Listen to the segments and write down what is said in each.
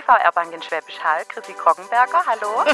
VR-Bank in Schwäbisch Hall, Chrissy Kroggenberger, hallo.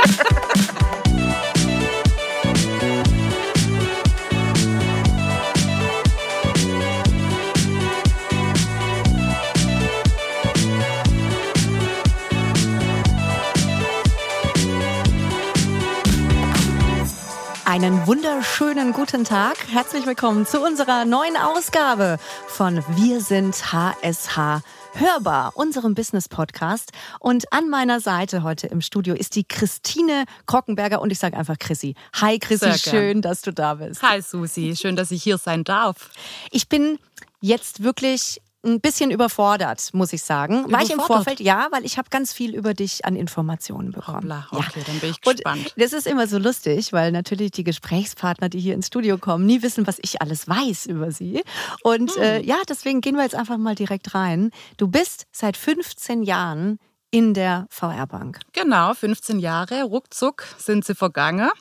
Einen wunderschönen guten Tag. Herzlich willkommen zu unserer neuen Ausgabe von Wir sind HSH Hörbar, unserem Business-Podcast. Und an meiner Seite heute im Studio ist die Christine Kroggenberger und ich sage einfach Chrissy. Hi Chrissy, schön, dass du da bist. Hi Susi, schön, dass ich hier sein darf. Ich bin jetzt wirklich ein bisschen überfordert, muss ich sagen. War ich im Vorfeld? Ja, weil ich habe ganz viel über dich an Informationen bekommen. Hoppla, okay, dann bin ich gespannt. Und das ist immer so lustig, weil natürlich die Gesprächspartner, die hier ins Studio kommen, nie wissen, was ich alles weiß über sie. Und deswegen gehen wir jetzt einfach mal direkt rein. Du bist seit 15 Jahren in der VR-Bank. Genau, 15 Jahre, ruckzuck sind sie vergangen.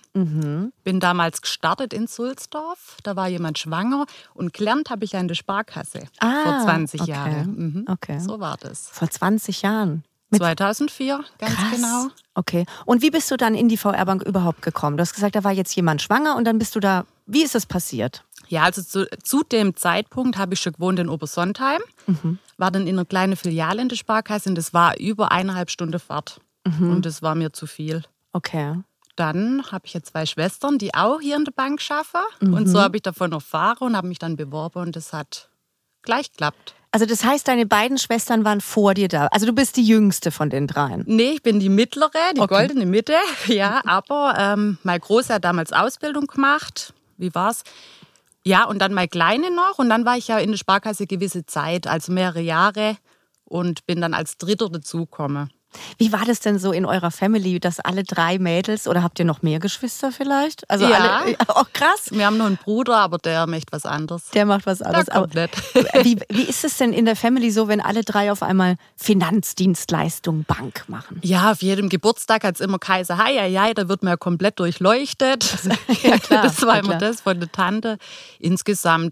Bin damals gestartet in Sulzdorf, da war jemand schwanger und gelernt habe ich an der Sparkasse vor 20 Jahren. Okay. So war das. Vor 20 Jahren? 2004, ganz Krass. genau. Okay. Und wie bist du dann in die VR-Bank überhaupt gekommen? Du hast gesagt, da war jetzt jemand schwanger und dann bist du da. Wie ist das passiert? Ja, also zu dem Zeitpunkt habe ich schon gewohnt in Obersontheim, war dann in einer kleinen Filiale in der Sparkasse und das war über 1,5 Stunden Fahrt. Und das war mir zu viel. Okay. Dann habe ich jetzt 2 Schwestern, die auch hier in der Bank arbeiten. Und so habe ich davon erfahren und habe mich dann beworben und das hat gleich geklappt. Also das heißt, deine beiden Schwestern waren vor dir da. Also du bist die jüngste von den dreien. Nee, ich bin die mittlere, die goldene Mitte. Ja, aber mein Großer hat damals Ausbildung gemacht. Wie war's? Ja, und dann meine Kleine noch. Und dann war ich ja in der Sparkasse gewisse Zeit, also mehrere Jahre. Und bin dann als Dritter dazugekommen. Wie war das denn so in eurer Family, dass alle 3 Mädels, oder habt ihr noch mehr Geschwister vielleicht? Also ja. alle, auch krass. Wir haben noch einen Bruder, aber der macht was anderes. Der macht was anderes. Der komplett. Wie ist es denn in der Family so, wenn alle 3 auf einmal Finanzdienstleistung, Bank machen? Ja, auf jedem Geburtstag hat es immer geheißen, hei, da wird man ja komplett durchleuchtet. Ja, klar, das war ja, immer das von der Tante. Insgesamt,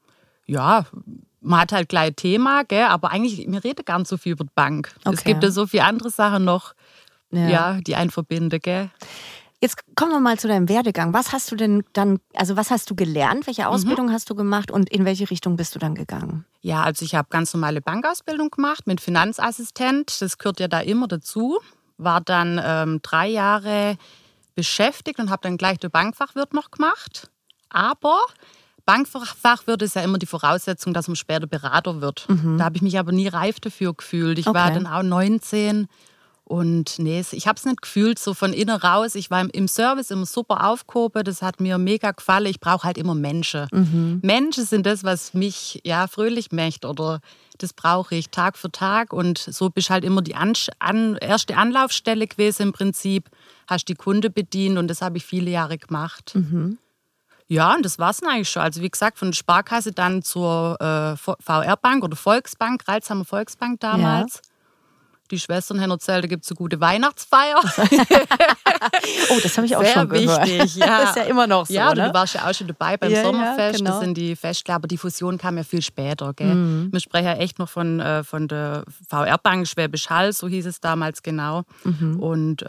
man hat halt gleich ein Thema, gell? Aber eigentlich, wir reden gar nicht so viel über die Bank. Okay. Es gibt ja so viele andere Sachen noch, die einen verbinden. Gell? Jetzt kommen wir mal zu deinem Werdegang. Was hast du denn dann, also was hast du gelernt? Welche Ausbildung hast du gemacht und in welche Richtung bist du dann gegangen? Ja, also ich habe ganz normale Bankausbildung gemacht mit Finanzassistent. Das gehört ja da immer dazu. War dann 3 Jahre beschäftigt und habe dann gleich den Bankfachwirt noch gemacht. Aber Bankfachwirt ist ja immer die Voraussetzung, dass man später Berater wird. Da habe ich mich aber nie reif dafür gefühlt. Ich war dann auch 19 und ich habe es nicht gefühlt, so von innen raus. Ich war im Service immer super aufgehoben, das hat mir mega gefallen. Ich brauche halt immer Menschen. Menschen sind das, was mich fröhlich macht oder das brauche ich Tag für Tag. Und so bist halt immer die erste Anlaufstelle gewesen im Prinzip. Hast die Kunden bedient und das habe ich viele Jahre gemacht. Ja, und das war es eigentlich schon. Also wie gesagt, von der Sparkasse dann zur VR-Bank oder Volksbank, Ralsheimer Volksbank damals. Ja. Die Schwestern haben erzählt, da gibt es eine gute Weihnachtsfeier. Oh, das habe ich auch schon gehört. Sehr wichtig, ja. Das ist ja immer noch so, ja, ne? Du warst ja auch schon dabei beim Sommerfest. Genau. Das sind die Feste, aber die Fusion kam ja viel später. Gell? Wir sprechen ja echt noch von der VR-Bank Schwäbisch Hall, so hieß es damals genau. Und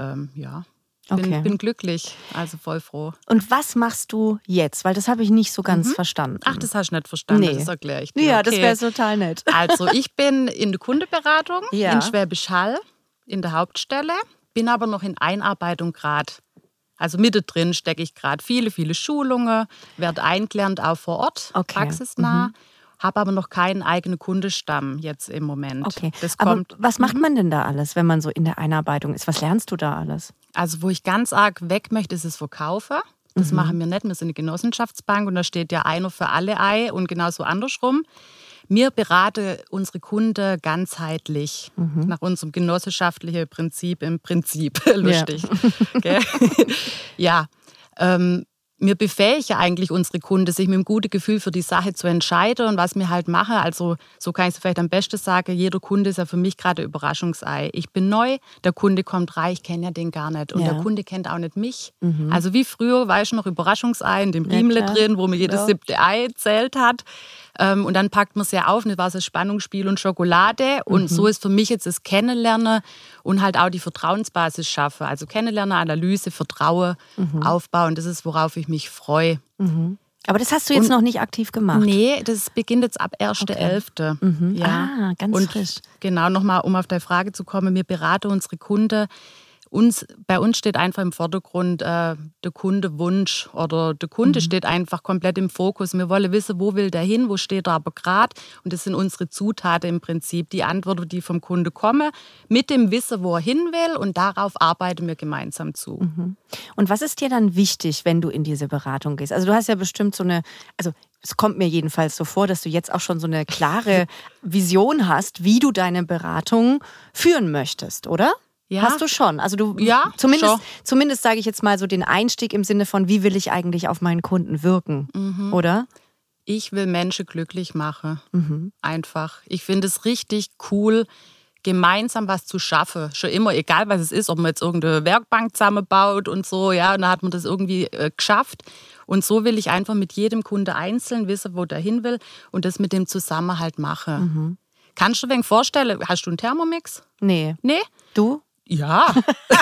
bin glücklich, also voll froh. Und was machst du jetzt? Weil das habe ich nicht so ganz verstanden. Ach, das hast du nicht verstanden, Nee. Das erkläre ich dir. Ja, okay. das wäre total nett. Also ich bin in der Kundenberatung Ja. in Schwäbisch Hall, in der Hauptstelle, bin aber noch in Einarbeitung gerade. Also mittendrin stecke ich gerade viele Schulungen, werde eingelernt auch vor Ort, praxisnah. Habe aber noch keinen eigenen Kundestamm jetzt im Moment. Okay, das aber kommt. was macht man denn da alles, wenn man so in der Einarbeitung ist? Was lernst du da alles? Also wo ich ganz arg weg möchte, ist das Verkaufen. Das machen wir nicht. Wir sind eine Genossenschaftsbank und da steht ja einer für alle ein und genauso andersrum. Wir beraten unsere Kunden ganzheitlich nach unserem genossenschaftlichen Prinzip im Prinzip. Lustig. Ja. mir befähige ja eigentlich unsere Kunden, sich mit einem guten Gefühl für die Sache zu entscheiden und was wir halt machen. Also so kann ich es vielleicht am besten sagen, jeder Kunde ist ja für mich gerade ein Überraschungsei. Ich bin neu, der Kunde kommt rein, ich kenne ja den gar nicht und der Kunde kennt auch nicht mich. Also wie früher, weißt du noch, Überraschungsei in dem Riemle drin, wo mir jedes 7. Ei zählt hat. Und dann packt man es ja auf, und das war so ein Spannungsspiel und Schokolade. Und so ist für mich jetzt das Kennenlernen und halt auch die Vertrauensbasis schaffen. Also Kennenlernen, Analyse, Vertrauen, aufbauen. Das ist, worauf ich mich freue. Aber das hast du jetzt noch nicht aktiv gemacht? Nee, das beginnt jetzt ab 1.11. Okay. Ja. Ganz frisch. Genau, nochmal, um auf deine Frage zu kommen, wir beraten unsere Kunden. Bei uns steht einfach im Vordergrund der Kundewunsch oder der Kunde steht einfach komplett im Fokus. Wir wollen wissen, wo will der hin, wo steht er aber gerade. Und das sind unsere Zutaten im Prinzip, die Antworten, die vom Kunde kommen, mit dem Wissen, wo er hin will, und darauf arbeiten wir gemeinsam zu. Und was ist dir dann wichtig, wenn du in diese Beratung gehst? Also du hast ja bestimmt es kommt mir jedenfalls so vor, dass du jetzt auch schon so eine klare Vision hast, wie du deine Beratung führen möchtest, oder? Ja. Hast du schon. Also du zumindest sage ich jetzt mal so den Einstieg im Sinne von, wie will ich eigentlich auf meinen Kunden wirken, oder? Ich will Menschen glücklich machen. Einfach. Ich finde es richtig cool, gemeinsam was zu schaffen. Schon immer, egal was es ist, ob man jetzt irgendeine Werkbank zusammenbaut und so, ja, und dann hat man das irgendwie geschafft. Und so will ich einfach mit jedem Kunde einzeln wissen, wo der hin will und das mit dem Zusammenhalt machen. Kannst du dir vorstellen, hast du einen Thermomix? Nee. Nee? Du? Ja.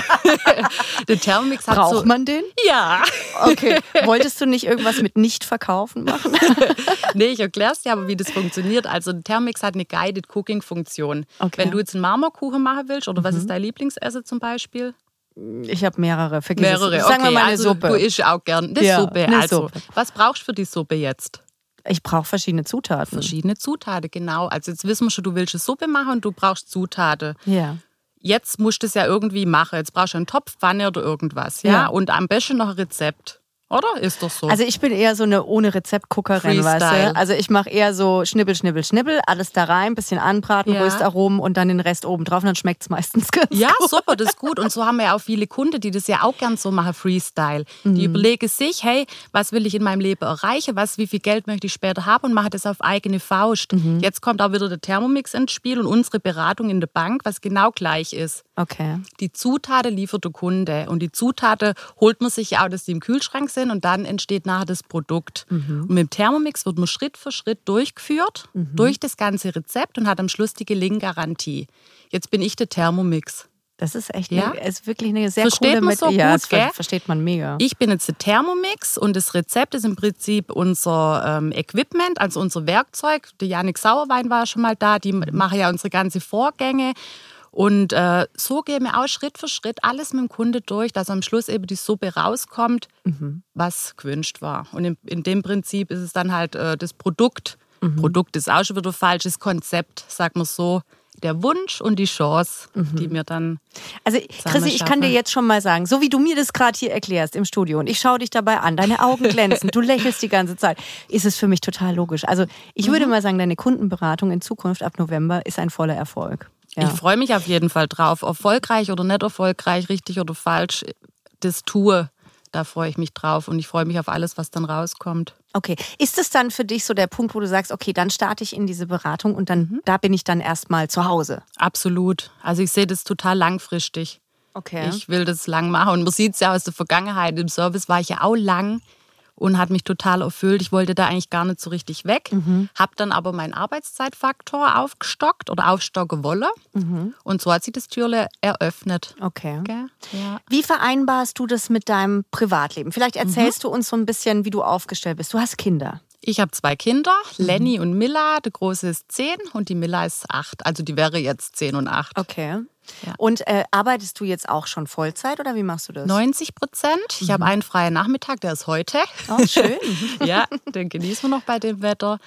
Der Thermomix hat Braucht man den? Ja. Okay. Wolltest du nicht irgendwas mit Nicht-Verkaufen machen? Nee, ich erkläre es dir aber, wie das funktioniert. Also der Thermomix hat eine Guided Cooking-Funktion. Okay. Wenn du jetzt einen Marmorkuchen machen willst, oder was ist dein Lieblingsessen zum Beispiel? Ich habe mehrere. Mehrere, Sagen wir mal eine also Suppe. Du isst auch gern eine Suppe. Eine Suppe. Suppe. Was brauchst du für die Suppe jetzt? Ich brauche verschiedene Zutaten. Verschiedene Zutaten, genau. Also jetzt wissen wir schon, du willst eine Suppe machen und du brauchst Zutaten. Ja. Jetzt musst du es ja irgendwie machen. Jetzt brauchst du einen Topf, Pfanne oder irgendwas. Ja? Und am besten noch ein Rezept. Oder? Ist doch so. Also ich bin eher so eine ohne Rezept-Guckerin, weißt du? Also ich mache eher so Schnibbel, Schnibbel, Schnibbel, alles da rein, bisschen anbraten, Röstaromen und dann den Rest oben drauf und dann schmeckt es meistens ganz gut. Ja, super, das ist gut. Und so haben wir ja auch viele Kunden, die das ja auch gern so machen, Freestyle. Die überlegen sich, hey, was will ich in meinem Leben erreichen, wie viel Geld möchte ich später haben und machen das auf eigene Faust. Jetzt kommt auch wieder der Thermomix ins Spiel und unsere Beratung in der Bank, was genau gleich ist. Okay. Die Zutaten liefert der Kunde und die Zutaten holt man sich ja auch, dass die im Kühlschrank sind und dann entsteht nachher das Produkt. Und mit dem Thermomix wird man Schritt für Schritt durchgeführt durch das ganze Rezept und hat am Schluss die Gelinggarantie. Jetzt bin ich der Thermomix. Das ist echt ist wirklich eine sehr Versteht coole man so Ja, gut, das gell? versteht man mega. Ich bin jetzt der Thermomix und das Rezept ist im Prinzip unser Equipment, also unser Werkzeug. Der Janik Sauerwein war schon mal da, die machen ja unsere ganzen Vorgänge. Und so gehen wir auch Schritt für Schritt alles mit dem Kunde durch, dass am Schluss eben die Suppe rauskommt, was gewünscht war. Und in dem Prinzip ist es dann halt das Produkt. Produkt ist auch schon wieder falsch, das Konzept, sagt man so. Der Wunsch und die Chance, die mir dann. Also, Chrissy, ich kann dir jetzt schon mal sagen, so wie du mir das gerade hier erklärst im Studio und ich schaue dich dabei an, deine Augen glänzen, du lächelst die ganze Zeit, ist es für mich total logisch. Also, ich würde mal sagen, deine Kundenberatung in Zukunft ab November ist ein voller Erfolg. Ja. Ich freue mich auf jeden Fall drauf. Erfolgreich oder nicht erfolgreich, richtig oder falsch, das tue. Da freue ich mich drauf und ich freue mich auf alles, was dann rauskommt. Okay. Ist es dann für dich so der Punkt, wo du sagst, okay, dann starte ich in diese Beratung und dann da bin ich dann erstmal zu Hause? Absolut. Also ich sehe das total langfristig. Okay. Ich will das lang machen. Und man sieht es ja aus der Vergangenheit. Im Service war ich ja auch lang und hat mich total erfüllt. Ich wollte da eigentlich gar nicht so richtig weg. Habe dann aber meinen Arbeitszeitfaktor aufgestockt oder aufstocken wollen. Und so hat sich das Türle eröffnet. Okay. Ja. Wie vereinbarst du das mit deinem Privatleben? Vielleicht erzählst du uns so ein bisschen, wie du aufgestellt bist. Du hast Kinder. Ich habe 2 Kinder, Lenny und Milla. Der Große ist 10 und die Milla ist 8. Also die wäre jetzt 10 und 8. Okay. Ja. Und arbeitest du jetzt auch schon Vollzeit oder wie machst du das? 90%. Ich habe einen freien Nachmittag, der ist heute. Oh, schön. Ja, den genießen wir noch bei dem Wetter.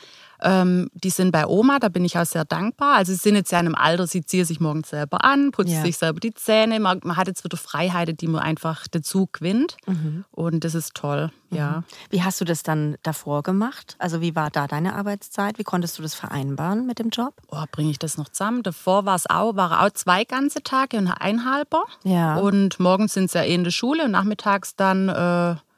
Die sind bei Oma, da bin ich auch sehr dankbar. Also sie sind jetzt ja in einem Alter, sie ziehen sich morgens selber an, putzen sich selber die Zähne. Man hat jetzt wieder Freiheiten, die man einfach dazu gewinnt. Und das ist toll, ja. Wie hast du das dann davor gemacht? Also wie war da deine Arbeitszeit? Wie konntest du das vereinbaren mit dem Job? Oh, bringe ich das noch zusammen? Davor waren auch 2 ganze Tage und ein halber. Ja. Und morgens sind sie ja in der Schule und nachmittags dann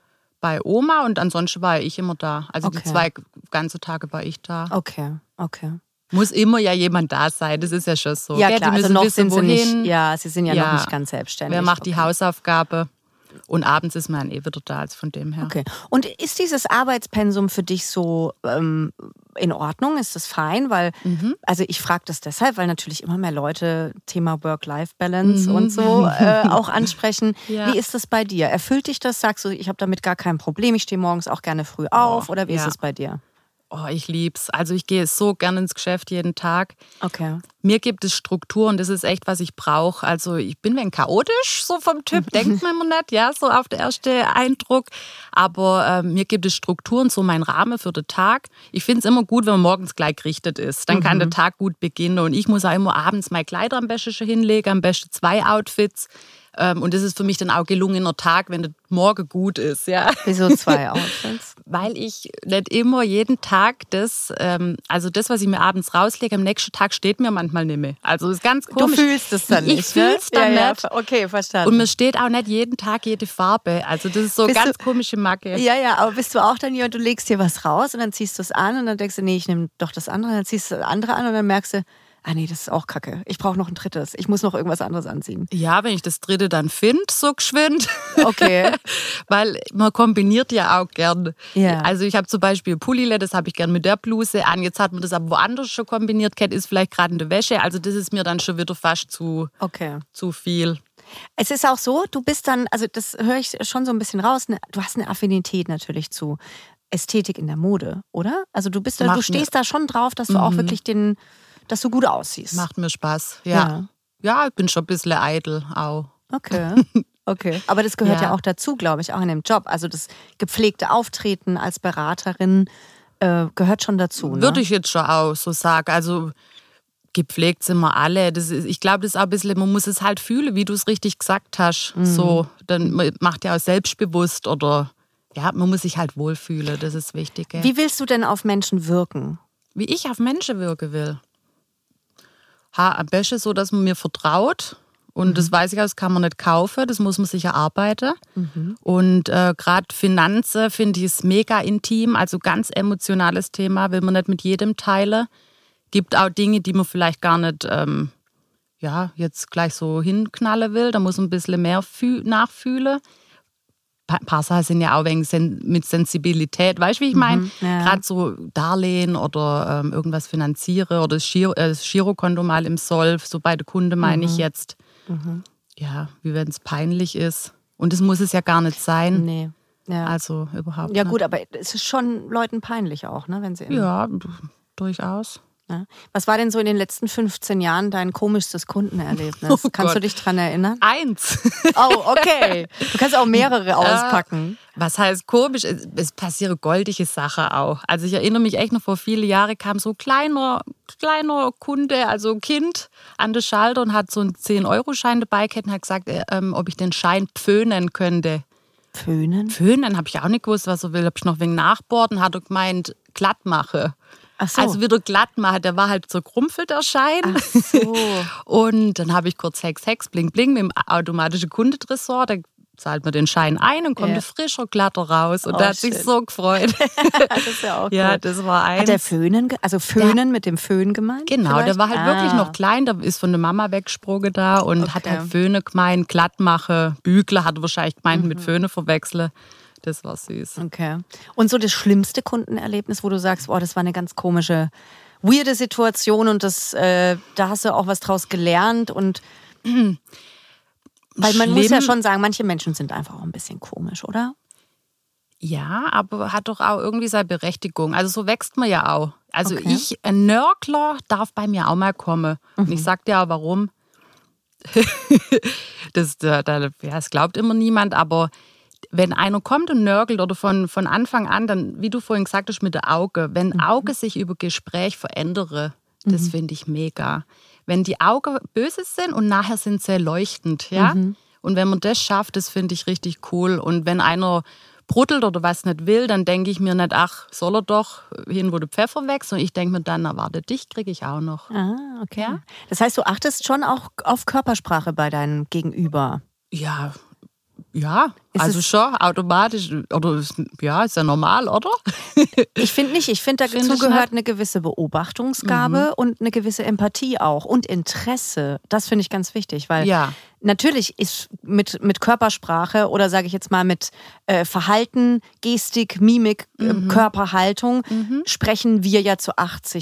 bei Oma und ansonsten war ich immer da. Also die 2 ganze Tage war ich da. Okay. Muss immer ja jemand da sein, das ist ja schon so. Ja, klar, die müssen also noch wissen, sind sie wohin. nicht, sie sind ja noch nicht ganz selbstständig. Wer macht die Hausaufgabe? Und abends ist man wieder da, also von dem her. Okay. Und ist dieses Arbeitspensum für dich so in Ordnung? Ist das fein? Weil, also ich frage das deshalb, weil natürlich immer mehr Leute Thema Work-Life-Balance und so auch ansprechen. Ja. Wie ist das bei dir? Erfüllt dich das? Sagst du, ich habe damit gar kein Problem, ich stehe morgens auch gerne früh auf? Oder wie ist es bei dir? Oh, ich lieb's. Also ich gehe so gerne ins Geschäft jeden Tag. Okay. Mir gibt es Struktur und das ist echt, was ich brauche. Also ich bin ein wenig chaotisch, so vom Typ, denkt man immer nicht, ja, so auf den ersten Eindruck. Aber mir gibt es Strukturen, so mein Rahmen für den Tag. Ich finde es immer gut, wenn man morgens gleich gerichtet ist. Dann kann der Tag gut beginnen. Und ich muss auch immer abends meine Kleider am besten schon hinlegen, am besten 2 Outfits. Und das ist für mich dann auch gelungener Tag, wenn der Morgen gut ist. Ja. Wieso 2 Outfits? Weil ich nicht immer jeden Tag also das, was ich mir abends rauslege, am nächsten Tag steht mir manchmal nicht mehr. Also das ist ganz komisch. Du fühlst es dann nicht, ich fühle es dann nicht. Okay, verstanden. Und mir steht auch nicht jeden Tag jede Farbe. Also das ist so eine ganz komische Macke. Ja, aber bist du auch dann jemand, du legst dir was raus und dann ziehst du es an und dann denkst du, nee, ich nehme doch das andere, dann ziehst du das andere an und dann merkst du, nee, das ist auch kacke. Ich brauche noch ein drittes. Ich muss noch irgendwas anderes anziehen. Ja, wenn ich das dritte dann finde, so geschwind. Okay. Weil man kombiniert ja auch gern. Ja. Also ich habe zum Beispiel Pulli, das habe ich gern mit der Bluse an. Jetzt hat man das aber woanders schon kombiniert. Cat ist vielleicht gerade in der Wäsche. Also das ist mir dann schon wieder fast zu viel. Es ist auch so, du bist dann, also das höre ich schon so ein bisschen raus, du hast eine Affinität natürlich zu Ästhetik in der Mode, oder? Also du stehst da schon drauf, dass du auch wirklich dass du gut aussiehst. Macht mir Spaß, ja. Ja, ich bin schon ein bisschen eitel auch. Okay. Aber das gehört ja auch dazu, glaube ich, auch in dem Job. Also das gepflegte Auftreten als Beraterin gehört schon dazu. Ne? Würde ich jetzt schon auch so sagen. Also gepflegt sind wir alle. Ich glaube, das ist auch ein bisschen, man muss es halt fühlen, wie du es richtig gesagt hast. So, dann macht ja auch selbstbewusst oder man muss sich halt wohlfühlen, das ist wichtig. Gell? Wie willst du denn auf Menschen wirken? Wie ich auf Menschen wirken will? Am besten so, dass man mir vertraut. Und das weiß ich auch, das kann man nicht kaufen, das muss man sich erarbeiten. Und gerade Finanzen finde ich es mega intim, also ganz emotionales Thema, will man nicht mit jedem teilen. Gibt auch Dinge, die man vielleicht gar nicht jetzt gleich so hinknallen will, da muss man ein bisschen mehr nachfühlen. Ein paar Sachen sind ja auch mit Sensibilität. Weißt du, wie ich meine? Ja. Gerade so Darlehen oder irgendwas finanzieren oder das Girokonto mal im Soll, so bei der Kunde meine ich jetzt. Ja, wie wenn es peinlich ist. Und das muss es ja gar nicht sein. Nee. Ja. Also überhaupt nicht. Ja gut, aber es ist schon Leuten peinlich auch, ne? Wenn sie ja, durchaus. Ja. Was war denn so in den letzten 15 Jahren dein komischstes Kundenerlebnis? Kannst du dich dran erinnern? 1. Oh, okay. Du kannst auch mehrere auspacken. Was heißt komisch? Es passieren goldige Sachen auch. Also ich erinnere mich echt noch, vor vielen Jahren kam so ein kleiner Kunde, also ein Kind, an den Schalter und hat so einen 10-Euro-Schein dabei gehabt und hat gesagt, ob ich den Schein pföhnen könnte. Pföhnen? Pföhnen, habe ich auch nicht gewusst, was er will. Habe ich noch wegen nachbohren, hat er gemeint, glatt mache. Ach so. Also wieder glatt machen, der war halt so krumpelt, der Schein. Ach so. Und dann habe ich kurz Hex, bling, bling mit dem automatischen Kundentresor, da zahlt man den Schein ein und kommt ein frischer, glatter raus. Und der hat sich so gefreut. Das ist ja auch cool. Ja, das war eins. Hat der Föhnen, mit dem Föhn gemeint? Genau, vielleicht? Der war halt wirklich noch klein, der ist von der Mama weggesprungen da und hat halt Föhne gemeint, Glattmache, Bügler, hat er wahrscheinlich gemeint, mit Föhne verwechseln. Das war süß. Okay. Und so das schlimmste Kundenerlebnis, wo du sagst, das war eine ganz komische, weirde Situation und da hast du auch was draus gelernt und weil man muss ja schon sagen, manche Menschen sind einfach auch ein bisschen komisch, oder? Ja, aber hat doch auch irgendwie seine Berechtigung. Also so wächst man ja auch. Also ein Nörgler darf bei mir auch mal kommen. Und ich sag dir auch warum. Das glaubt immer niemand, aber wenn einer kommt und nörgelt oder von Anfang an, dann, wie du vorhin gesagt hast, mit der Auge, wenn Auge sich über Gespräch verändere, das finde ich mega. Wenn die Augen böse sind und nachher sind sie leuchtend, ja. Und wenn man das schafft, das finde ich richtig cool. Und wenn einer bruddelt oder was nicht will, dann denke ich mir nicht, ach, soll er doch hin, wo der Pfeffer wächst. Und ich denke mir dann, warte, dich kriege ich auch noch. Ah, okay. Ja? Das heißt, du achtest schon auch auf Körpersprache bei deinem Gegenüber. Ja, Also schon automatisch, oder ist ja normal, oder? Ich finde nicht. Ich finde, dazu gehört eine gewisse Beobachtungsgabe und eine gewisse Empathie auch und Interesse. Das finde ich ganz wichtig, weil natürlich ist mit Körpersprache oder sage ich jetzt mal mit Verhalten, Gestik, Mimik, Körperhaltung sprechen wir ja zu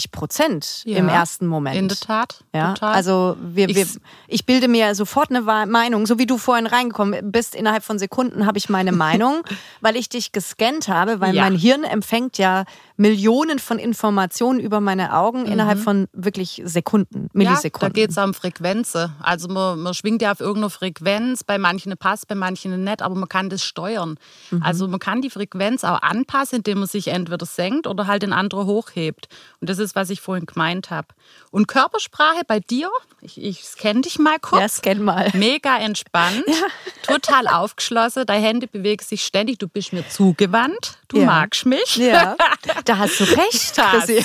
80% im ersten Moment. In der Tat. Ja? Total. Also ich bilde mir sofort eine Meinung, so wie du vorhin reingekommen bist, innerhalb von Sekunden habe ich meine Meinung, weil ich dich gescannt habe, weil mein Hirn empfängt ja Millionen von Informationen über meine Augen innerhalb von wirklich Sekunden, Millisekunden. Ja, da geht es um Frequenzen. Also man schwingt ja auf irgendeiner Frequenz, bei manchen passt, bei manchen nicht, aber man kann das steuern. Also man kann die Frequenz auch anpassen, indem man sich entweder senkt oder halt den anderen hochhebt. Und das ist, was ich vorhin gemeint habe. Und Körpersprache bei dir, ich scanne dich mal kurz. Ja, scan mal. Mega entspannt, total aufgeschlossen, deine Hände bewegen sich ständig, du bist mir zugewandt, du magst mich. Ja, da hast du recht, Chrissy.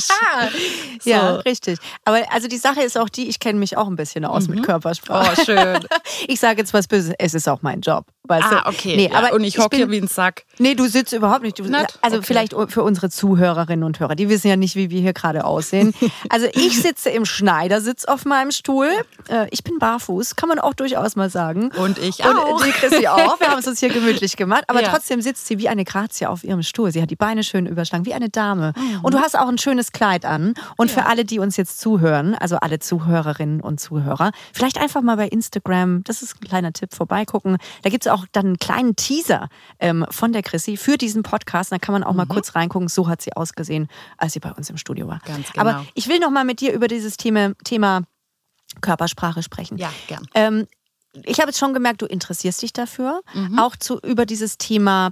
So. Ja, richtig. Aber also die Sache ist auch die, ich kenne mich auch ein bisschen aus mit Körpersprache. Oh, schön. Ich sage jetzt was Böses, es ist auch mein Job. Weißt du? Okay. Nee, aber und ich hocke hier wie ein Sack. Nee, du sitzt überhaupt nicht. Also okay. Vielleicht für unsere Zuhörerinnen und Hörer, die wissen ja nicht, wie wir hier gerade aussehen. Also ich sitze im Schneidersitz auf meinem Stuhl. Ich bin barfuß, kann man auch durchaus mal sagen. Und ich auch. Und die Chrissy auch. Wir haben es uns hier gemütlich gemacht. Aber trotzdem sitzt sie wie eine Grazie auf ihrem Stuhl. Sie hat die Beine schön überschlagen, wie eine Dame. Und du hast auch ein schönes Kleid an. Und für alle, die uns jetzt zuhören, also alle Zuhörerinnen und Zuhörer, vielleicht einfach mal bei Instagram, das ist ein kleiner Tipp, vorbeigucken. Da gibt es auch dann einen kleinen Teaser von der Chrissy für diesen Podcast. Da kann man auch mal kurz reingucken. So hat sie ausgesehen, als sie bei uns im Studio war. Ganz genau. Aber ich will noch mal mit dir über dieses Thema Körpersprache sprechen. Ja, gern. Ich habe jetzt schon gemerkt, du interessierst dich dafür, auch über dieses Thema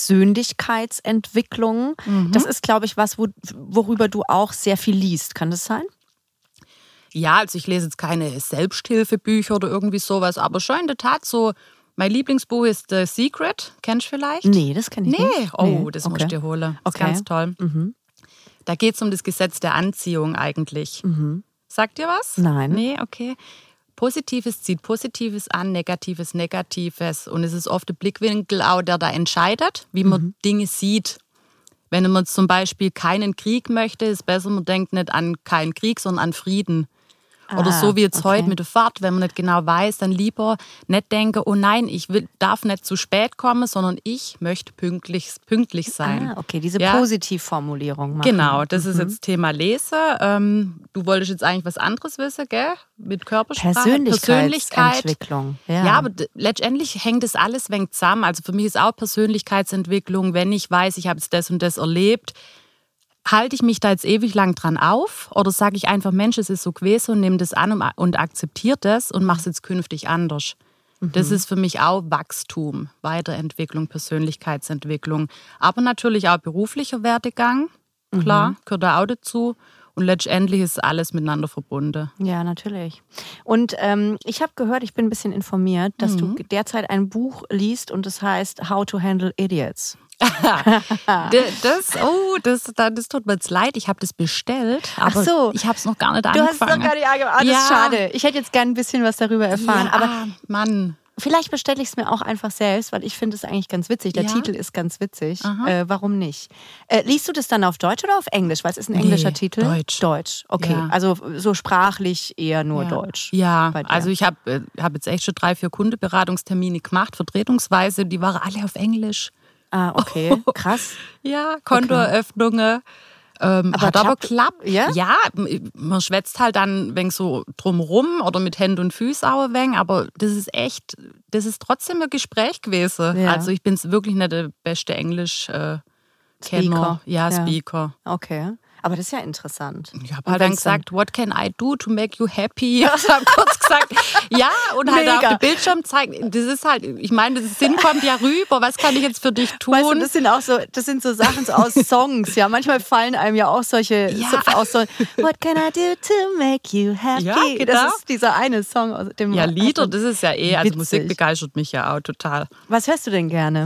Persönlichkeitsentwicklung. Das ist, glaube ich, was, worüber du auch sehr viel liest. Kann das sein? Ja, also ich lese jetzt keine Selbsthilfebücher oder irgendwie sowas, aber schon in der Tat so. Mein Lieblingsbuch ist The Secret. Kennst du vielleicht? Nee, das kenne ich nicht. Oh, das musst du dir holen. Das ist ganz toll. Da geht es um das Gesetz der Anziehung eigentlich. Sagt dir was? Nein. Nee, okay. Positives zieht Positives an, Negatives Negatives. Und es ist oft der Blickwinkel auch, der da entscheidet, wie man Dinge sieht. Wenn man zum Beispiel keinen Krieg möchte, ist besser, man denkt nicht an keinen Krieg, sondern an Frieden. Oder so wie jetzt heute mit der Fahrt, wenn man nicht genau weiß, dann lieber nicht denken, oh nein, darf nicht zu spät kommen, sondern ich möchte pünktlich sein. Okay, diese Positivformulierung machen. Genau, das ist jetzt Thema Lese. Du wolltest jetzt eigentlich was anderes wissen, gell? Mit Körpersprache. Persönlichkeitsentwicklung. Ja, aber letztendlich hängt das alles wenig zusammen. Also für mich ist auch Persönlichkeitsentwicklung, wenn ich weiß, ich habe jetzt das und das erlebt, halte ich mich da jetzt ewig lang dran auf oder sage ich einfach, Mensch, es ist so gewesen und nehme das an und akzeptiere das und mache es jetzt künftig anders. Das ist für mich auch Wachstum, Weiterentwicklung, Persönlichkeitsentwicklung. Aber natürlich auch beruflicher Werdegang, klar, gehört da auch dazu. Und letztendlich ist alles miteinander verbunden. Ja, natürlich. Und ich habe gehört, ich bin ein bisschen informiert, dass du derzeit ein Buch liest und das heißt How to Handle Idiots. Das tut mir jetzt leid, ich habe das bestellt, aber ich habe es noch gar nicht angefangen. Du hast es noch gar nicht angefangen, das ist schade. Ich hätte jetzt gerne ein bisschen was darüber erfahren, aber Mann. Vielleicht bestelle ich es mir auch einfach selbst, weil ich finde es eigentlich ganz witzig. Der Titel ist ganz witzig. Warum nicht? Liest du das dann auf Deutsch oder auf Englisch? Weil es ist ein englischer Titel. Deutsch. Okay, also so sprachlich eher nur Deutsch. Ja, also ich habe jetzt echt schon 3-4 Kundenberatungstermine gemacht, vertretungsweise, die waren alle auf Englisch. Ah, okay, krass. Ja, Kontoeröffnungen. Hat aber geklappt. Ja? Ja, man schwätzt halt dann ein wenig so drumrum oder mit Händen und Füßen auch ein wenig, aber das ist trotzdem ein Gespräch gewesen. Ja. Also ich bin wirklich nicht der beste Englisch-Kenner. Speaker. Okay. Aber das ist ja interessant. Ich habe halt dann gesagt, what can I do to make you happy? Ich habe kurz gesagt, ja, und halt auf dem Bildschirm zeigen. Das ist halt, ich meine, der Sinn kommt ja rüber. Was kann ich jetzt für dich tun? Weißt du, das sind so Sachen so aus Songs. Ja, manchmal fallen einem ja auch solche aus so, what can I do to make you happy? Ja, genau. Das ist dieser eine Song aus dem. Ja, Lieder, das ist ja also Musik begeistert mich ja auch total. Was hörst du denn gerne?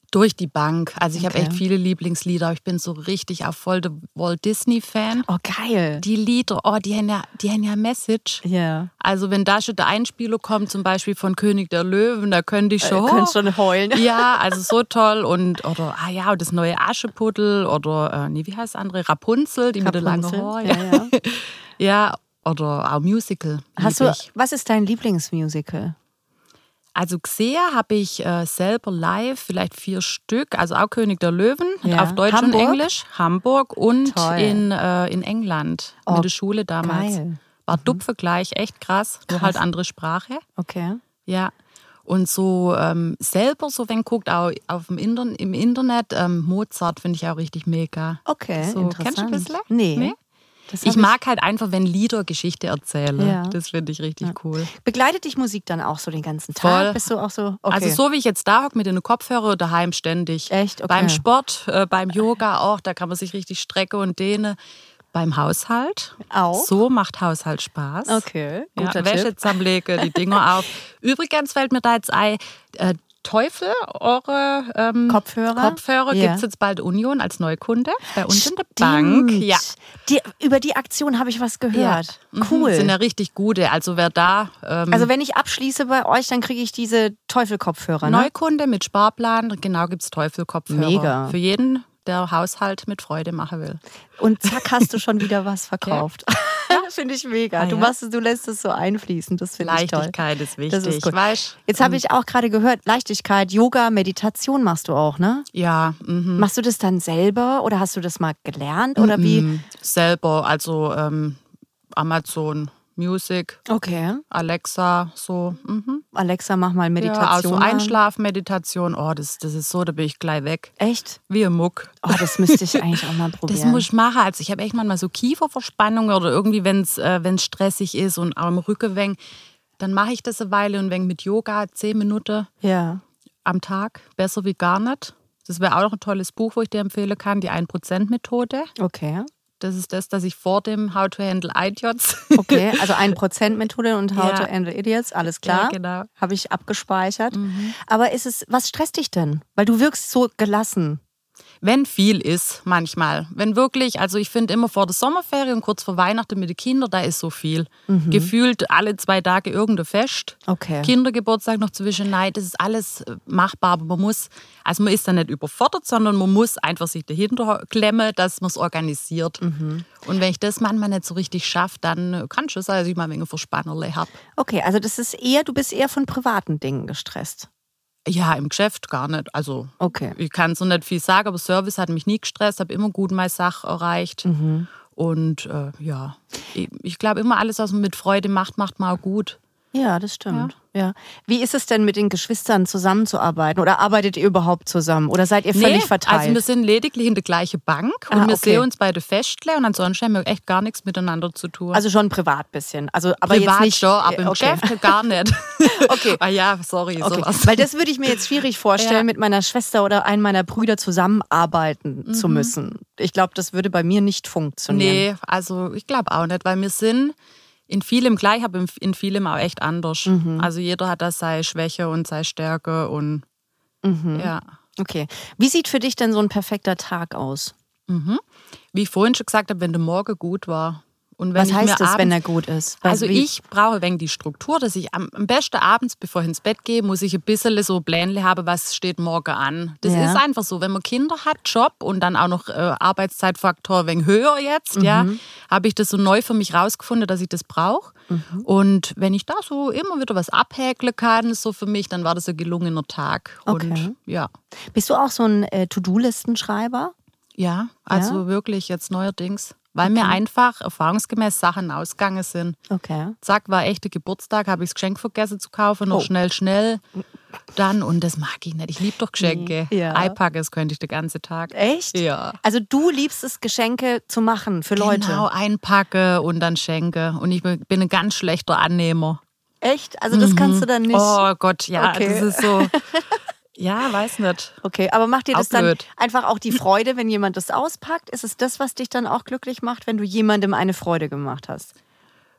Durch die Bank. Also ich habe Okay. echt viele Lieblingslieder. Ich bin so richtig auch voll der Walt Disney-Fan. Oh, geil. Die Lieder, die haben ja Message. Ja. Also wenn da schon der Einspieler kommt, zum Beispiel von König der Löwen, da könnte ich schon... Könntest schon heulen. Ja, also so toll. Und das neue Aschenputtel oder, wie heißt das andere? Rapunzel, die mit der langen Rapunzel, Haar. ja. Ja, oder auch Musical. Was ist dein Lieblingsmusical? Also gesehen habe ich selber live vielleicht 4 Stück, also auch König der Löwen, Ja. auf Deutsch Hamburg? und Englisch, Hamburg und Toll. in England, Oh, mit der Schule damals. geil. War Dupfvergleich, echt krass, nur halt andere Sprache. Okay. Ja. Und so selber, so wenn guckt, auch im Internet, Mozart finde ich auch richtig mega. Okay, So, interessant. kennst du ein bisschen? Nee. Das Ich hab mag halt einfach, wenn Lieder Geschichte erzählen. Ja. Das finde ich richtig cool. Begleitet dich Musik dann auch so den ganzen Tag? Voll. Bist du auch so? Okay. Also so wie ich jetzt da hocke mit den Kopfhörern daheim ständig. Echt? Okay. Beim Sport, beim Yoga auch, da kann man sich richtig strecken und dehnen. Beim Haushalt. Auch? So macht Haushalt Spaß. Okay, guter Ja, Wäsche Tipp. zusammenlegen, die Dinger auf. Übrigens fällt mir da jetzt ein, Teufel, eure Kopfhörer Ja. gibt es jetzt bald Union als Neukunde bei uns in der Bank. Stimmt. Ja. Über die Aktion habe ich was gehört. Cool. Sind ja richtig gute. Also wer da Also wenn ich abschließe bei euch, dann kriege ich diese Teufel-Kopfhörer, ne? Neukunde mit Sparplan, genau, gibt es Teufel-Kopfhörer. Mega. Für jeden, der Haushalt mit Freude machen will. Und zack, hast du schon wieder was verkauft. Finde ich mega. Du lässt es so einfließen. Das finde ich toll. Leichtigkeit ist wichtig. Das ist gut. Weißt? Jetzt habe ich auch gerade gehört, Leichtigkeit, Yoga, Meditation machst du auch, ne? Ja, Machst du das dann selber oder hast du das mal gelernt oder wie? selber, also Amazon Music, Okay. Alexa, so. Alexa, mach mal Ja, Meditation. also an. Einschlafmeditation, das ist so, da bin ich gleich weg. Echt? Wie ein Muck. Oh, das müsste ich eigentlich auch mal probieren. Das muss ich machen. Also ich habe echt manchmal so Kieferverspannungen oder irgendwie, wenn es stressig ist und auch im Rücken wenig, dann mache ich das eine Weile und wenn mit Yoga 10 Minuten Ja. am Tag, besser wie gar nicht. Das wäre auch noch ein tolles Buch, wo ich dir empfehlen kann, die 1%-Methode. Okay. Das ist das ich vor dem How to Handle Idiots. Okay, also 1%-Methode und How to Handle Idiots, alles klar. Ja, genau. Habe ich abgespeichert. Aber was stresst dich denn? Weil du wirkst so gelassen. Wenn viel ist, manchmal. Wenn wirklich, also ich finde immer vor der Sommerferien und kurz vor Weihnachten mit den Kindern, da ist so viel. Gefühlt alle 2 Tage irgendein Fest. Okay. Kindergeburtstag noch zwischen, nein, das ist alles machbar, aber man ist dann nicht überfordert, sondern man muss einfach sich dahinter klemmen, dass man es organisiert. Und wenn ich das manchmal nicht so richtig schaffe, dann kann es schon sein, dass ich mal ein wenig Verspannerle habe. Okay, also du bist eher von privaten Dingen gestresst. Ja, im Geschäft gar nicht. Also Okay. ich kann so nicht viel sagen, aber Service hat mich nie gestresst, habe immer gut meine Sache erreicht. Und ich glaube immer, alles, was man mit Freude macht, macht man auch gut. Ja, das stimmt. Ja. Wie ist es denn mit den Geschwistern zusammenzuarbeiten? Oder arbeitet ihr überhaupt zusammen? Oder seid ihr völlig verteilt? Also wir sind lediglich in der gleichen Bank und wir okay. sehen uns bei der Festle und ansonsten haben wir echt gar nichts miteinander zu tun. Also schon privat bisschen. Also, aber privat jetzt nicht, schon, aber im okay. Geschäft gar nicht. Okay. Sorry, Okay. sowas. Weil das würde ich mir jetzt schwierig vorstellen, Ja. mit meiner Schwester oder einem meiner Brüder zusammenarbeiten zu müssen. Ich glaube, das würde bei mir nicht funktionieren. Nee, also ich glaube auch nicht, weil wir sind in vielem gleich, aber in vielem auch echt anders. Also jeder hat da seine Schwäche und seine Stärke und ja. Okay. Wie sieht für dich denn so ein perfekter Tag aus? Wie ich vorhin schon gesagt habe, wenn der Morgen gut war. Und wenn Was ich heißt mir das, wenn abends- er gut ist? Also Wie- ich brauche ein wenig die Struktur, dass ich am besten abends, bevor ich ins Bett gehe, muss ich ein bisschen so Pläne haben, was steht morgen an. Das Ja. ist einfach so, wenn man Kinder hat, Job und dann auch noch Arbeitszeitfaktor ein wenig höher jetzt, habe ich das so neu für mich rausgefunden, dass ich das brauche. Und wenn ich da so immer wieder was abhäkeln kann, so für mich, dann war das ein gelungener Tag. Okay. Und ja. Bist du auch so ein To-Do-Listenschreiber? Ja, also wirklich jetzt neuerdings. Weil mir einfach erfahrungsgemäß Sachen ausgegangen sind. Okay. Zack, war echter Geburtstag, habe ich das Geschenk vergessen zu kaufen, noch Oh. schnell. Dann, und das mag ich nicht. Ich liebe doch Geschenke. Ja. Einpacken, das könnte ich den ganzen Tag. Echt? Ja. Also du liebst es, Geschenke zu machen für Leute? Genau, einpacken und dann schenken. Und ich bin ein ganz schlechter Annehmer. Echt? Also das kannst du dann nicht? Oh Gott, ja, Okay. das ist so. Ja, weiß nicht. Okay, aber macht dir das Auch dann blöd. einfach auch die Freude, wenn jemand das auspackt? Ist es das, was dich dann auch glücklich macht, wenn du jemandem eine Freude gemacht hast?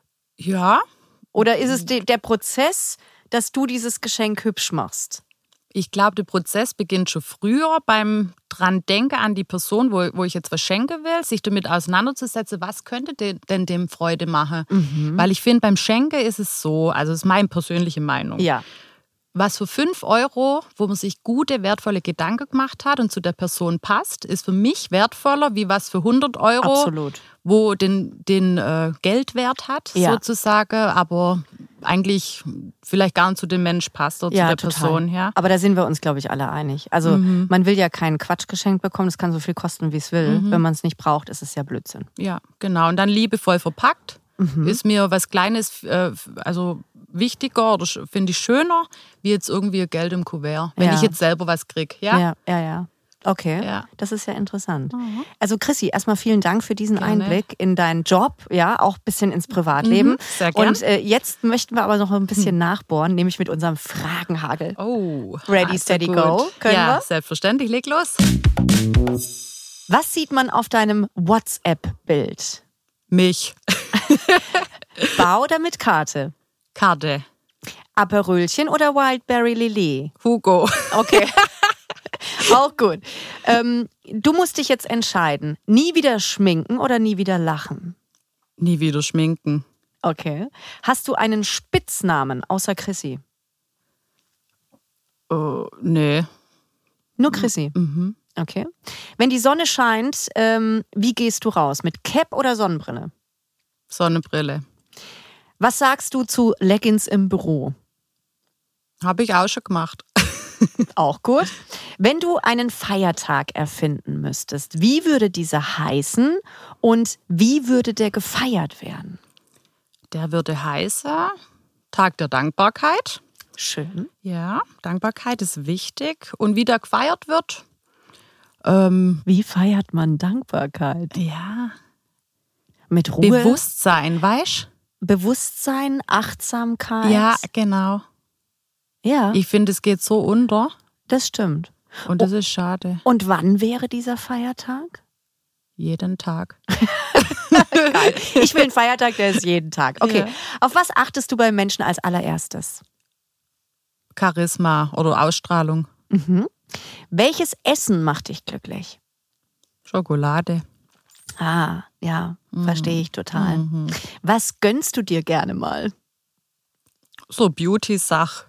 Ja, Oder ist es der Prozess, dass du dieses Geschenk hübsch machst? Ich glaube, der Prozess beginnt schon früher beim dran denken an die Person, wo ich jetzt was schenken will, sich damit auseinanderzusetzen, was könnte denn dem Freude machen. Weil ich finde, beim Schenken ist es so, also das ist meine persönliche Meinung. Ja. Was für 5 Euro, wo man sich gute, wertvolle Gedanken gemacht hat und zu der Person passt, ist für mich wertvoller, wie was für 100 Euro, Absolut. wo den Geldwert hat, Ja. sozusagen, aber eigentlich vielleicht gar nicht zu dem Mensch passt oder zu der total. Person. Ja. Aber da sind wir uns, glaube ich, alle einig. Also man will ja keinen Quatsch geschenkt bekommen, das kann so viel kosten, wie es will. Wenn man es nicht braucht, ist es ja Blödsinn. Ja, genau. Und dann liebevoll verpackt. Ist mir was Kleines, also wichtiger oder finde ich schöner, wie jetzt irgendwie Geld im Kuvert, wenn Ja. ich jetzt selber was kriege. Ja? Ja. Okay, Ja. das ist ja interessant. Also Chrissy, erstmal vielen Dank für diesen Gerne. Einblick in deinen Job, ja, auch ein bisschen ins Privatleben. Sehr gern. Und jetzt möchten wir aber noch ein bisschen nachbohren, nämlich mit unserem Fragenhagel. Oh. Ready, also steady, gut. go. Können ja, wir? selbstverständlich. Leg los. Was sieht man auf deinem WhatsApp-Bild? Mich. Bar oder mit Karte? Karte. Aperölchen oder Wildberry Lillet? Hugo. Okay. Auch gut. Du musst dich jetzt entscheiden. Nie wieder schminken oder nie wieder lachen? Nie wieder schminken. Okay. Hast du einen Spitznamen außer Chrissy? Nee. Nur Chrissy? Okay. Wenn die Sonne scheint, wie gehst du raus? Mit Cap oder Sonnenbrille? Sonnenbrille. Was sagst du zu Leggings im Büro? Habe ich auch schon gemacht. Auch gut. Wenn du einen Feiertag erfinden müsstest, wie würde dieser heißen und wie würde der gefeiert werden? Der würde heißen Tag der Dankbarkeit. Schön. Ja, Dankbarkeit ist wichtig. Und wie der gefeiert wird? Wie feiert man Dankbarkeit? Ja, Mit Ruhe, Bewusstsein, weißt Bewusstsein, Achtsamkeit. du? Ja, genau. Ja, Ich finde, es geht so unter das stimmt. und das ist schade. Und wann wäre dieser Feiertag? Jeden Tag. Geil. Ich will einen Feiertag, der ist jeden Tag. Okay. Ja. Auf was achtest du beim Menschen als allererstes? Charisma oder Ausstrahlung. Welches Essen macht dich glücklich? Schokolade. Ah, ja, verstehe ich total. Was gönnst du dir gerne mal? So Beauty-Sach.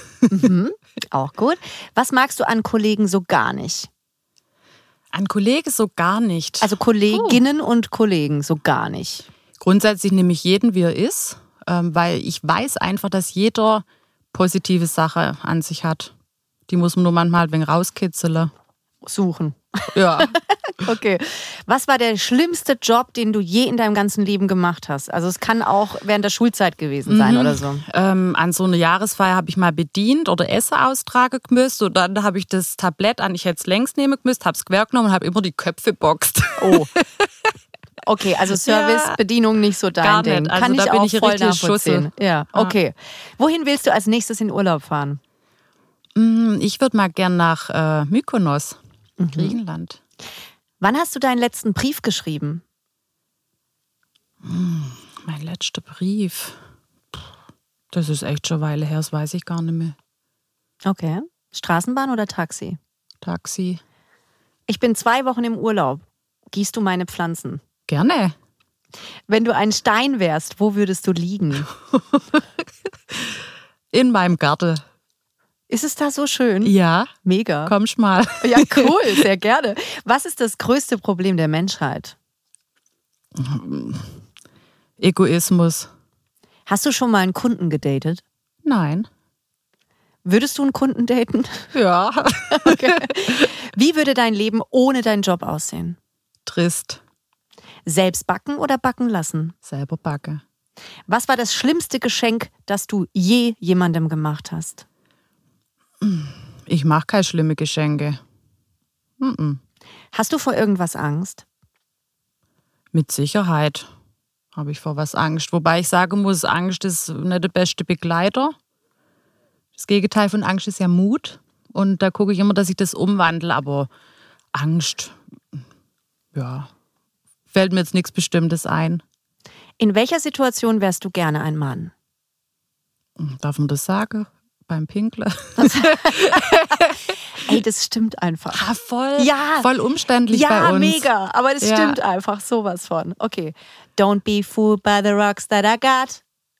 Auch gut. Was magst du an Kollegen so gar nicht? An Kollegen so gar nicht. Also Kolleginnen und Kollegen so gar nicht. Grundsätzlich nehme ich jeden, wie er ist, weil ich weiß einfach, dass jeder positive Sache an sich hat. Die muss man nur manchmal ein wenig rauskitzeln. Suchen. Ja. Okay. Was war der schlimmste Job, den du je in deinem ganzen Leben gemacht hast? Also es kann auch während der Schulzeit gewesen sein oder so. An so einer Jahresfeier habe ich mal bedient oder Essen austragen gemüsst und dann habe ich das Tablett an, ich hätte es längst nehmen gemüsst, habe es quer genommen und habe immer die Köpfe boxt. Oh. Okay, also Service, Ja. Bedienung nicht so dein Gar Ding. nicht. Also Kann da ich bin auch ich voll richtig nachvollziehen. Schusse. Ja, okay. Wohin willst du als nächstes in Urlaub fahren? Ich würde mal gern nach Mykonos, Griechenland. Wann hast du deinen letzten Brief geschrieben? Mein letzter Brief. Das ist echt schon eine Weile her, das weiß ich gar nicht mehr. Okay. Straßenbahn oder Taxi? Taxi. Ich bin 2 Wochen im Urlaub. Gießt du meine Pflanzen? Gerne. Wenn du ein Stein wärst, wo würdest du liegen? In meinem Garten. Ist es da so schön? Ja, Mega. kommst mal. Ja, cool, sehr gerne. Was ist das größte Problem der Menschheit? Egoismus. Hast du schon mal einen Kunden gedatet? Nein. Würdest du einen Kunden daten? Ja. Okay. Wie würde dein Leben ohne deinen Job aussehen? Trist. Selbst backen oder backen lassen? Selber backe. Was war das schlimmste Geschenk, das du je jemandem gemacht hast? Ich mache keine schlimme Geschenke. Hast du vor irgendwas Angst? Mit Sicherheit habe ich vor was Angst. Wobei ich sagen muss, Angst ist nicht der beste Begleiter. Das Gegenteil von Angst ist ja Mut. Und da gucke ich immer, dass ich das umwandle. Aber Angst, ja, fällt mir jetzt nichts Bestimmtes ein. In welcher Situation wärst du gerne ein Mann? Darf man das sagen? Beim Pinkler. Ey, das stimmt einfach. Voll umständlich bei uns. Ja, mega. Aber das stimmt einfach sowas von. Okay. Don't be fooled by the rocks that I got.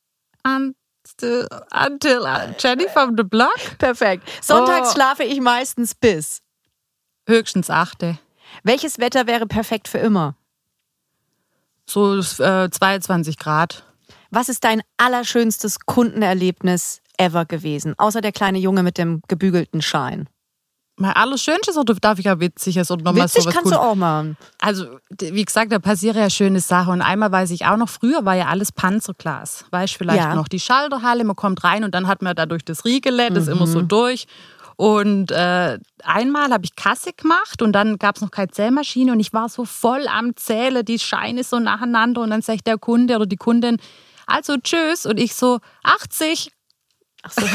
Until Jenny from the Block. Perfekt. Sonntags schlafe ich meistens bis. Höchstens 8. Welches Wetter wäre perfekt für immer? So 22 Grad. Was ist dein allerschönstes Kundenerlebnis ever gewesen? Außer der kleine Junge mit dem gebügelten Schein. Mein allerschönstes oder darf ich ja Witziges oder nochmal sowas? Witzig kannst du auch machen. Also, wie gesagt, da passieren ja schöne Sachen. Und einmal weiß ich auch noch, früher war ja alles Panzerglas. Weißt du, vielleicht noch die Schalterhalle, man kommt rein und dann hat man da durch das Riegele, das immer so durch. Und einmal habe ich Kasse gemacht und dann gab es noch keine Zählmaschine und ich war so voll am Zählen, die Scheine so nacheinander und dann sagt der Kunde oder die Kundin, also tschüss, und ich so 80. Ach so.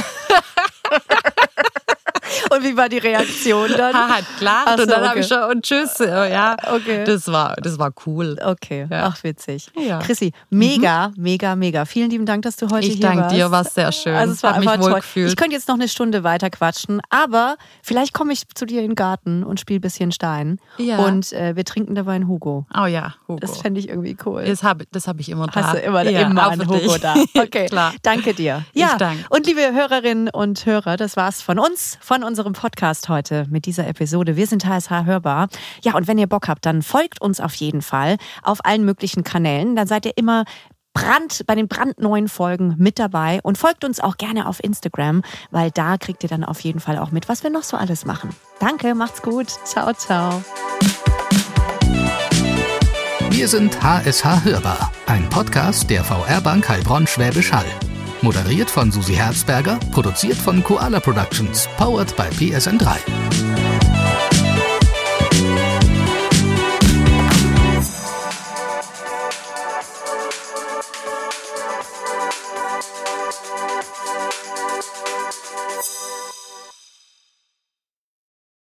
Und wie war die Reaktion dann? Hat gelacht und dann habe ich schon und tschüss. Ja, okay. Das war cool. Okay, ja. Ach witzig. Ja. Chrissy, mega. Vielen lieben Dank, dass du heute hier warst. Ich danke dir, war sehr schön. Also es war Hab mich einfach wohl toll. gefühlt. Ich könnte jetzt noch eine Stunde weiter quatschen, aber vielleicht komme ich zu dir in den Garten und spiele ein bisschen Stein. Ja. Und wir trinken dabei einen Hugo. Oh ja, Hugo. Das fände ich irgendwie cool. Das hab ich immer da. Hast du immer einen Hugo da. Okay, klar. Danke dir. Ja, und liebe Hörerinnen und Hörer, das war's von uns, von unserem Podcast heute mit dieser Episode. Wir sind HSH Hörbar. Ja, und wenn ihr Bock habt, dann folgt uns auf jeden Fall auf allen möglichen Kanälen. Dann seid ihr immer bei den brandneuen Folgen mit dabei und folgt uns auch gerne auf Instagram, weil da kriegt ihr dann auf jeden Fall auch mit, was wir noch so alles machen. Danke, macht's gut. Ciao, ciao. Wir sind HSH Hörbar, ein Podcast der VR Bank Heilbronn Schwäbisch Hall. Moderiert von Susi Herzberger, produziert von Koala Productions, powered by PSN3.